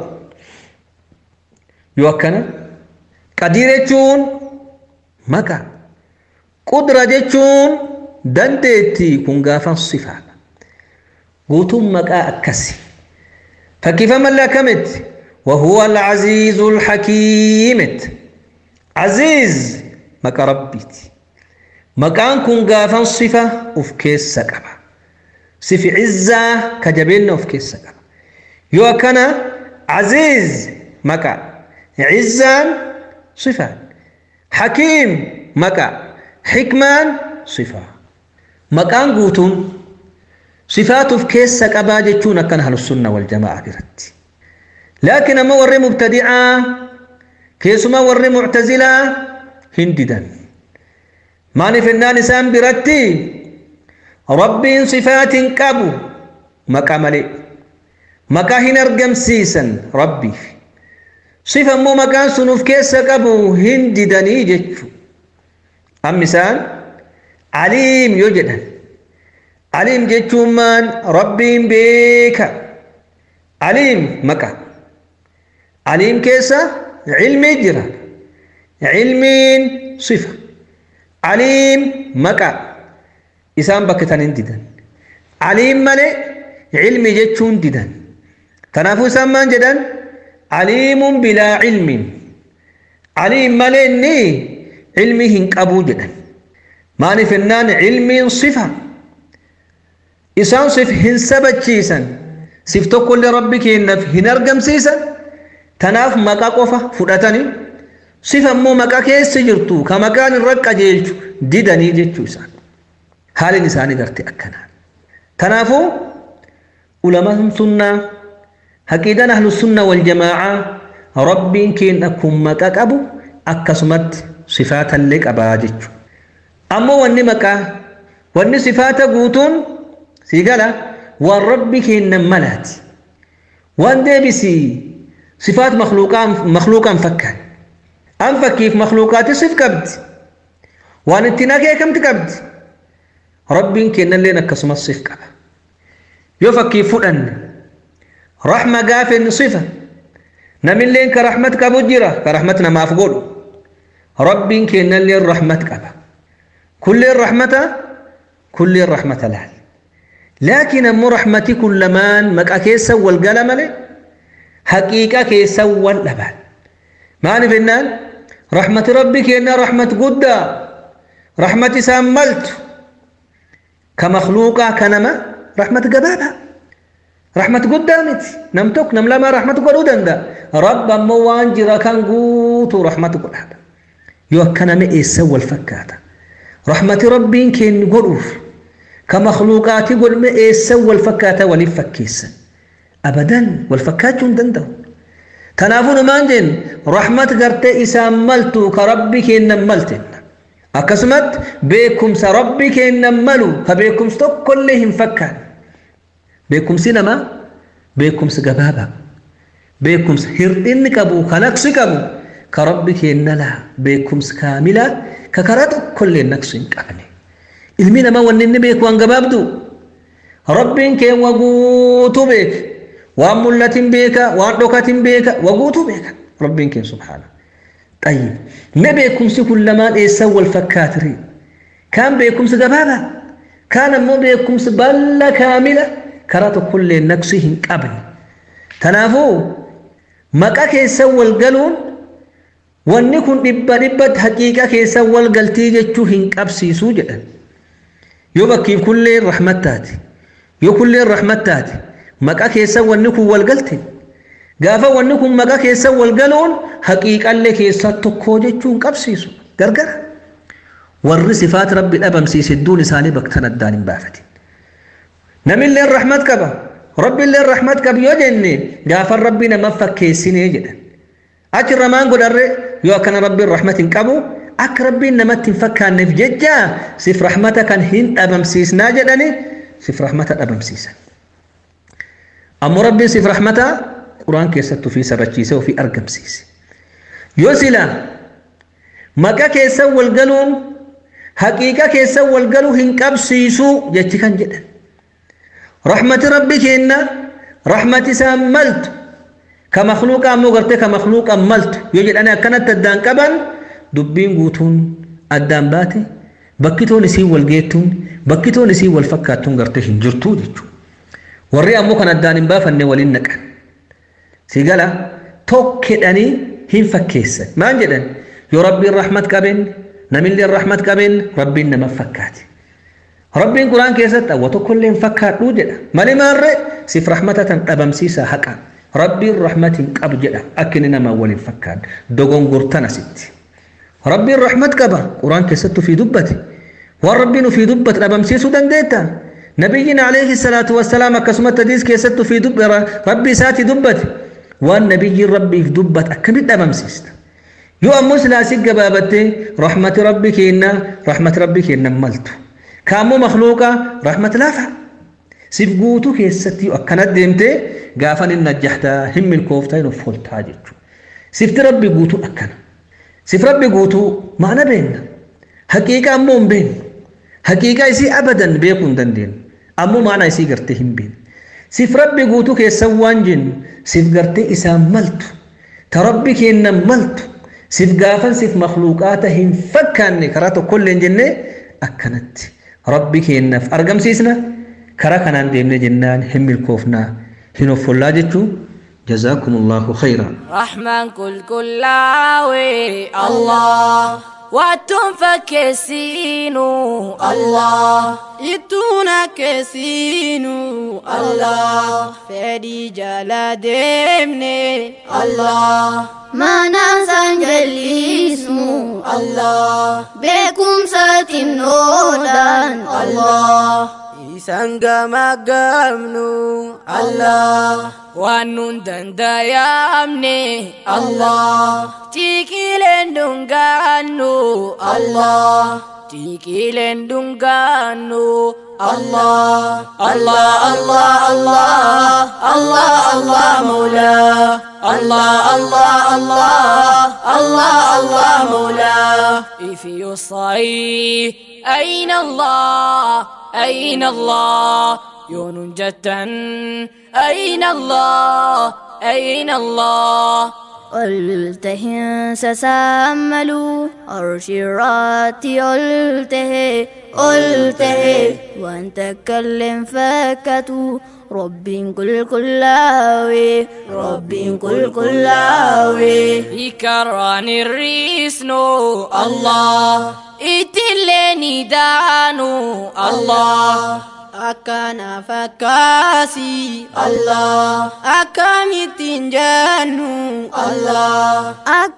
Speaker 16: يوكنا قدير ثم مكا قدرة ثم دندتي كن غافا صفة قوتم مكا أكسي فكيف ملكمت وهو العزيز الحكيم عزيز مكا ربيت مكان كن غافا صفة وفكيس سقبا صفة عزة كجبلنا وفكيس سقبا يوكنا عزيز مكا عزا صفة حكيم مكا حكمان صفة مكان قوتم صفات في كيس سقبا جتون كان أهل السنة والجماعة برت لكن أما وري مبتدعة كيسما ور معتزلة هنددا ما نفنان إسان برتي ربي صفات كابو مكا ملي مكا هنرقم سيسا ربي صفة مو مكان سنوف كيسا كابو هنددني جتشو أم مثال عليم يوجدا عليم جتشو من ربي بيكا عليم مكا عليم كيسا علمي جرا علمين صفة عليم مكا إسان بكتان ديدان عليم ملي علمي جتشون ديدان تنافو سمان جدان عليم بلا علم عليم ملي ني علمي هنك أبو جدان ماني فنان علمي صفة إسان صف هنسبت شيسا صفتو كل ربك هنف هنرقم سيسا تناف مكا قفا فرأتني صفة مو مكا كيس جرتو كمكان الرقا جيلتو ديداني جيتشو إسان حال إنساني درتي أكنا تنافو علماء سنة حقيقة أهل السنة والجماعة ربي كين أكون مكا أبو أكسمت صفات لك أباجج أما واني مكا واني صفات قوتون سيقالا والرب كين نمالات وان دي بسي صفات مخلوقا مخلوقا فكا أم فكيف مخلوقات صف كبد وان اتناكي كم تكبد ربي كين لنا كسمت صف كبد يفكي فلان رحمة قافل صفة نمن لين كرحمتك بجرة كرحمتنا ما فقول ربي كين لين رحمتك أبا كل الرحمة كل الرحمة لها لكن أمو رحمتي كل مان مكا كيسا والقلم لي حقيقة كيسا واللبان ما نفنان رحمة ربي كينا رحمة قدى رحمة ساملت كمخلوقة كنما رحمة قبابة رحمة قدامت نمتك نملما رحمة قدودا دا رب موان جرا كان قوتو رحمة قدودا يوكنا مئي سوى الفكاتا رحمة ربي كين قروف كمخلوقات قل مئي سوى الفكاتا ولفكيسا أبدا والفكات جندن دو تنافون مانجن رحمة قرتي إسام ملتو كربي كين نملتن أكسمت بيكم سربي كين نملو فبيكم ستوك كلهم فكان بيكم سينما بيكم سجبابا بيكم هردين كبو كنكس كبو كربك إنلا بيكم كاملة ككرات كل نكس كامل المين ما ونني بيك وان جبابدو ربين كين وجوتو بيك وامولة بيك وادوكة بيك وجوتو بيك ربين كين سبحانه طيب ما بيكم كل ما يسوى الفكاتري كان بيكم سجبابا كان مو بيكم سبلا كاملة كرات كل نقصهم قبل تنافو مكا كيسا والقلون ونكون دبا دبا حقيقة كيسا والقلتي جتشو هنقبسي سوجدا يبكي كل الرحمتات يو كل الرحمتات مكا كيسا ونكون والقلتي قافا ونكون مكا كيسا والقلون حقيقة اللي كيسا تكو جتشو هنقبسي سو قرقر والرصفات رب الأبم سيسدون سالي بكتنا الدان بافتي نمي اللي الرحمة كبا ربي اللي الرحمة كبا يوجني غافر ربنا ما فكيسين يجدا أجر رمان قد الرئ يو كان ربي الرحمة كبو أك ربي نما تنفكا نفججا سيف رحمة كان هين أبم سيس ناجدني سيف رحمة أبم سيسا أم ربي سيف رحمة قرآن كيسة في سبتشيسة وفي أرقم سيس يوسلا مكا كيسة والقلون حقيقة كيسة والقلون هنكب سيسو جتي كان جدا رحمة ربك إن رحمة ساملت كمخلوق أمو قرتي كمخلوق أملت يوجد أنا كانت الدان كبن دبين قوتون الدان باتي بكتون نسي والجيتون بكتون نسي والفكاتون قرتي هنجرتو ديتو ورّي أمو كان الدان بافن ولنك سيقالا توكدني هين فكيسة ما أنجدن يو ربي الرحمة كبن نميل الرحمة كبن ربي إنما فكاتي ربي القرآن كيست أوتو كل فكات وجدا مالي مارة سيف رحمة أبم سيسا حقا ربي الرحمة أبجدا أكننا ما ولي فكات دوغون قرطنا ست ربي الرحمة كبا قرآن كيست في دبتي وربي في دبت أبم سيسو دنديتا نبينا عليه الصلاة والسلام كسمت تديس كيست في دب ربي ساتي دبتي والنبي ربي في دبت أكمل أبم سيست yoo ammoo silaasii gabaabattee rahmati rabbi keenna rahmati rabbi keenna maltu kaammoo makhluuqa rahmati laafa sif guutuu keessatti akkana deemtee gaafan hin najjahtaa hin milkooftaa hin offoltaa jechuudha sifti rabbi guutuu akkana sif rabbi guutuu maana beenna haqiiqa ammoo hin beennu haqiiqa isii abadan beekuu hin dandeenyu ammoo maana isii gartee hin beennu sif rabbi guutuu keessan waan jennu sif gartee isaan maltu ta rabbi keenna maltu sif gaafan sif makhluuqaata hin fakkaanne karaa tokkollee jennee akkanatti rabbi keennaaf argamsiisna karaa kanaan deemnee jennaan hin milkoofnaa hin offollaa jechuu jazakumullahu khayran
Speaker 17: رحمن كل كلاوي الله واتم فكسينو الله يتونا كسينو الله فدي جلا دمني الله ما ننسى جليسمو الله بكم ساتين نودان الله Isanga magamnu Allah wanun dandayamne Allah tikilen dunganu Allah tikilen dunganu Allah Allah Allah Allah Allah Allah Maula Allah Allah Allah Allah Allah Maula if you say أين الله أين الله يون جدا أين الله أين الله قلته سساملوا أرشراتي قلته قلته وأن تكلم فكتوا رب كل كلاوي رب كل كلاوي يكران الريسنو الله itileni danu Allah akana fakasi Allah akamitin janu Allah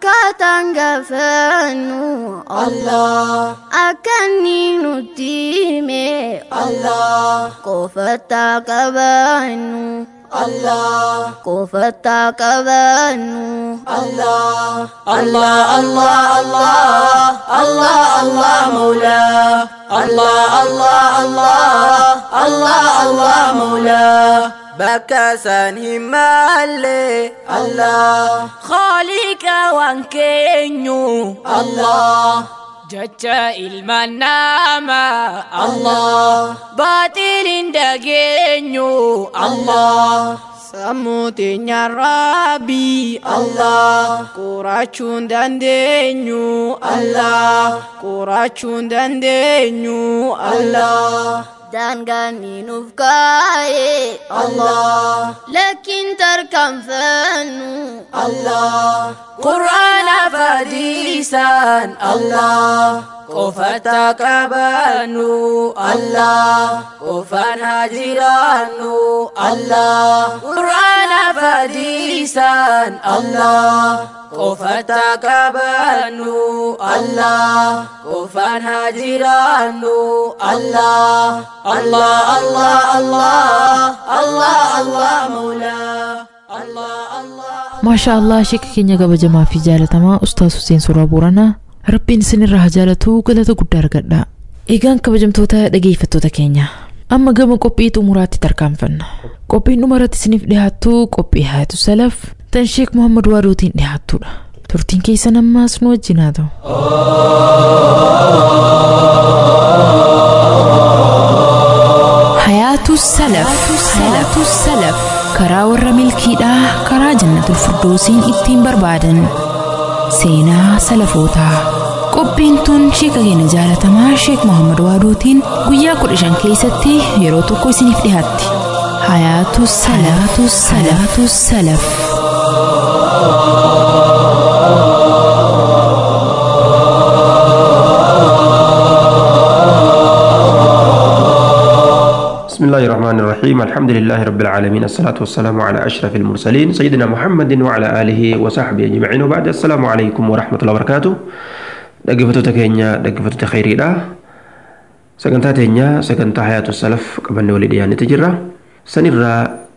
Speaker 17: akatangafanu Allah akaninu time Allah kofata kabanu Allah kofata kabanu Allah Allah Allah Allah Allah Allah Maula Allah Allah Allah Allah Allah Maula bakasan himale Allah khalika wankenyu Allah Jaja ilman nama Allah batilin dagenyu Allah samutinya Rabbi Allah kuracun dan denyu Allah kuracun dan denyu Allah dan kami nufkai Allah lakin terkam fanu Allah Quran fadisan Allah kofata kabanu Allah kofan hajiranu Allah Quran fadisan Allah kofata kabanu Allah kofan hajiranu Allah Allah Allah Allah Allah Allah Maula Allah Allah
Speaker 2: Masha Allah shika keenya kabajamaa fi jaalatamaa Ustaaz Hussein Suuraa Booranaa Rabbiin isinirraa haa jaalatu galata guddaa argadha. Egaan kabajamtoota dhageeffattoota keenya amma gama qophii xumuraatti tarkaanfanna. Qophiin dhumarratti isiniif dhiyaattu qophii Hayaatu Salaf tan Sheek Muhammad Waadootiin dhiyaattudha. Turtiin keessan ammaas nu wajjin haa ta'u.
Speaker 7: Hayaatu Salaf Hayaatu Salaf karaa warra milkiidhaa karaa jannatul firdoosiin ittiin barbaadan seenaa salafootaa qophiin tun sheeka keenya jaalatamaa Sheek Muhammad Waadootiin guyyaa kudha shan keessatti yeroo tokko isiniif dhiyaatti. Hayaatu Salaatu Salaatu Salaf.
Speaker 18: بسم الله الرحمن الرحيم الحمد لله رب العالمين الصلاة والسلام على أشرف المرسلين سيدنا محمد وعلى آله وصحبه أجمعين وبعد السلام عليكم ورحمة الله وبركاته دقفتو تكينيا دقفتو تخيري لا سكنتا تينيا سكنتا حياة السلف قبل ولديان تجرى سنرى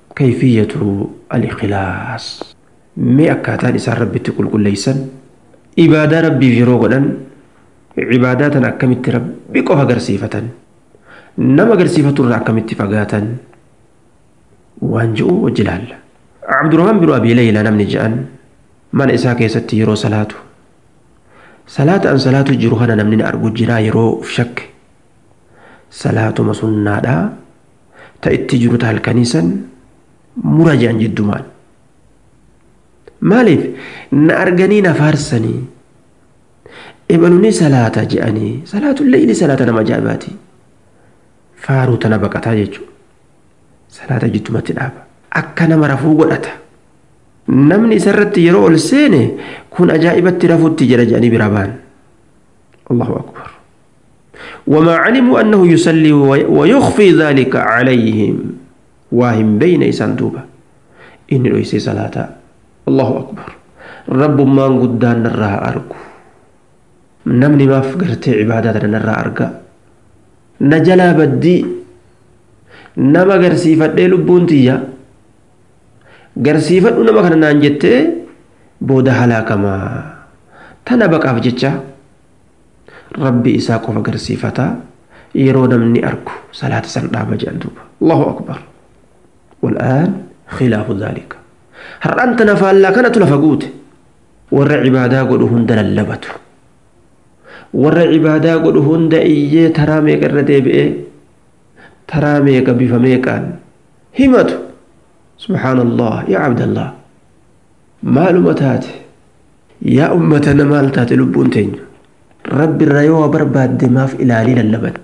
Speaker 18: كيفية الإخلاص مي أكاتان إسان ربي تقول كل ليسن ibaadaa rabbiif yeroo godhan ibaadaa tan akkamitti rabbi qofa agarsiifatan nama agarsiifatu irraa akkamitti fagaatan waan ji'u wajji ilaalla. Abdurrahmaan bin Abi Layla namni jedhan mana isaa keessatti yeroo salaatu salaata an salaatu jiru kana namni na argu jira yeroo uf shakke salaatuma sunnaadhaa ta itti jiru ta halkaniisan mura jedhan jiddumaan maaliif na arganii na faarsanii ibaluni salaata jedhanii salaatuun leeyli salaata nama ajaa'ibaati faaruu tana baqataa jechuudha salaata jiddumatti dhaaba akka nama rafuu godhata namni isarratti yeroo ol seene kun ajaa'ibatti rafuutti jira jedhanii bira ba'an Allahu akbar وما علموا أنه يصلي ويخفي ذلك عليهم واهم بين إساندوبة إن رئيسي صلاة الله أكبر رب ما قدان نرى أرجو نمني ما فقرت عبادات نرى أرجع نجلا بدي نما قرسيفة ديلو بونتيا قرسيفة نما كان نانجت بودا هلاك ما تنبك أفجتشا ربي إساق فقرسيفة يرون مني أرجو صلاة سندابة جندوبة الله أكبر والآن خلاف ذلك هل أنت نفعل لك أنا تلفقوت ور عبادة قلوهن دللبت ور عبادة قلوهن دئية تراميك الردي بئي تراميك بفميكان همت سبحان الله يا عبد الله معلومات يا أمتنا مالتات لبونتين رب الريوة برباد دماف إلى ليل اللبت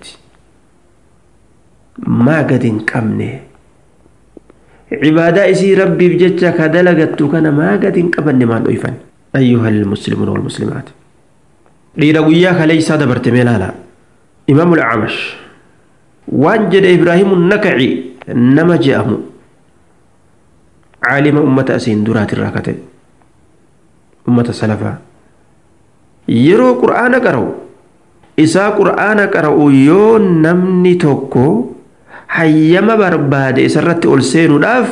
Speaker 18: ما قد انكمني عبادة إسي ربي بجتشا كدلقت كان ما قد انقبن ما نويفن أيها المسلمون والمسلمات ليروياك ليس دبرت ميلالا إمام الأعمش وانجد إبراهيم النكعي نما جاءه عالم أمة أسين درات الراكتين أمة السلفة يرو قرآن قرأوا إسا قرآن قرأوا يون نمني توكو حيما برباد إسرت ألسين داف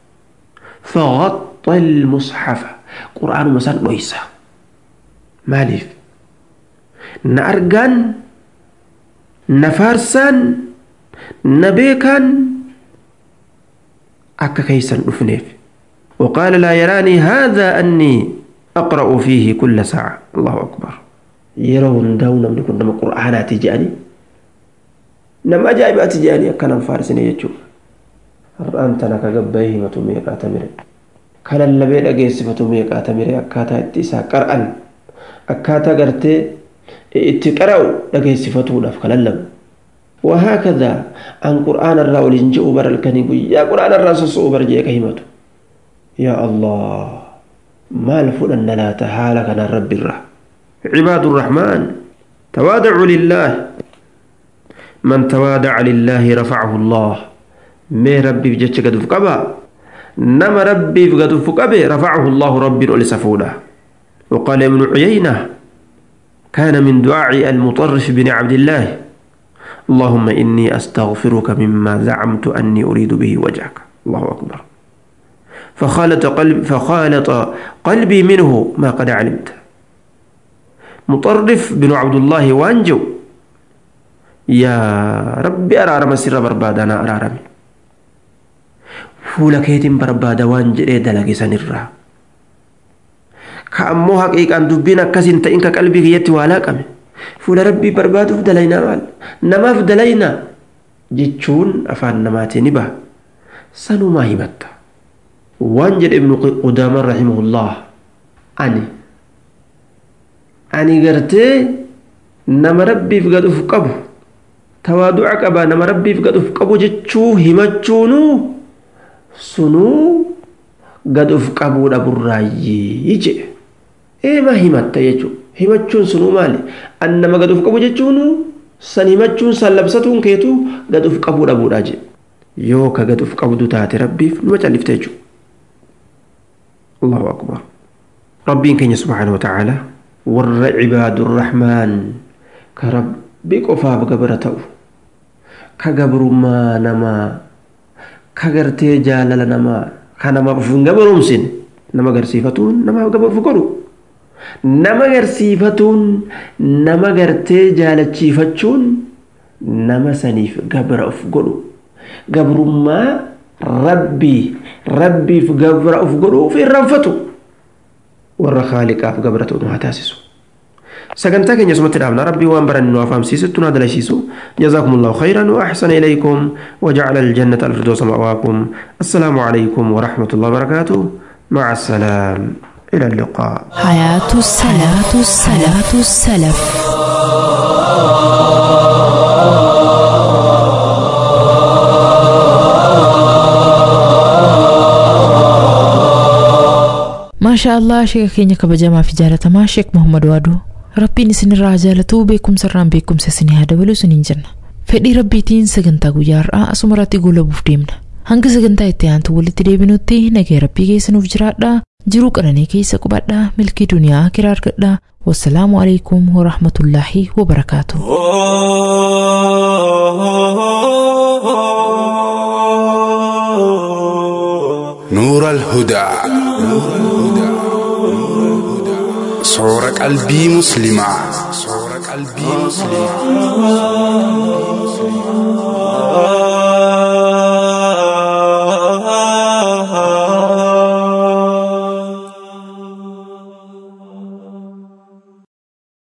Speaker 18: فغطى المصحف قرآن مسان ويسا ماليف نأرغان نفارسان نبيكان أكا كيسان أفنيف وقال لا يراني هذا أني أقرأ فيه كل ساعة الله أكبر يرون دونا من كنا قرآنات جاني نما أجائبات جاني أكنا فارسين يجو أنت لك قبيه متوميك آتمري كان اللبين أجيس متوميك آتمري أكاتا اتسا قرآن أكاتا قرتي اتقرأوا أجيس فتونا فكاللم وهكذا عن قرآن الرأول ينجئ بر الكنيب يا قرآن الرأسس أبر جيك همتو يا الله ما لفلن لا تهالك عن رب الرح عباد الرحمن تواضعوا لله من تواضع لله رفعه الله ما ربي بجتش قد فقبا نما ربي قد فقبا رفعه الله ربي لسفوده وقال ابن عيينة كان من دعاء المطرف بن عبد الله اللهم إني أستغفرك مما زعمت أني أريد به وجهك الله أكبر فخالط قلب فخالط قلبي منه ما قد علمت مطرف بن عبد الله وانجو يا ربي أرارم سر بربادنا أرارم فولكيت برباد وانجل دلق سنرا كأمو حقيقة أن دبنا كسين تإنك قلبي غيت والاكم فول ربي برباد فدلينا مال نما فدلينا جتشون أفان نماتي نبا سنو ما همت وانجل ابن قدامة رحمه الله أني أني قرتي نما ربي فقد أفقبه تواضع قبا نما ربي فقد أفقبه جتشو همتشونو سنو قد أفقبه لابو الرأي يجي إيه ما همت يجو همتشون سنو مالي أنما قد أفقبه جتشونو سن همتشون سلبستون كيتو قد أفقبه لابو الرأي يوكا قد أفقبه تاتي ربي فنوجه لفتجو الله أكبر ربي كن سبحانه وتعالى ور عباد الرحمن كربي قفا بقبرته كقبر ما نما كغرتي جالل نما كنما بفن قبرهم سن نما قرسيفتون نما قبر فقروا nama garsiifatuun nama gartee jaalachiifachuun nama saniif gabra of godhu gabrummaa rabbii rabbiif gabra of godhuuf irraanfatu warra khaaliqaaf gabra ta'u haa taasisu sagantaa keenya sumatti dhaabna rabbii waan barannu nu afaamsiisutti nu adalashiisu jazakumullahu khayran wa ahsana ilaykum wa ja'ala al-jannata al-firdawsa ma'waakum assalamu alaykum wa rahmatullahi wa barakatuh ma'a assalam ila al-liqa
Speaker 2: hayatu salatu salatu salaf ما شاء الله شيخ كينيا كبجامع في جالة ما شيخ محمد وادو ربي نسن الرجالة بكم سرام بكم سسني هذا ولو سنين جنة فدي ربي تين سجنتا غيار أسمراتي غولا بفديمنا هنگ سجنتا إتيان تولي تديبنو تي نجى ربي كيسنو فجرات دا جروك أنا كيس كبات دا ملكي دنيا كرار كدا والسلام عليكم ورحمة الله وبركاته
Speaker 19: نور الهدى صورة قلبي مسلمة صورة قلبي مسلمة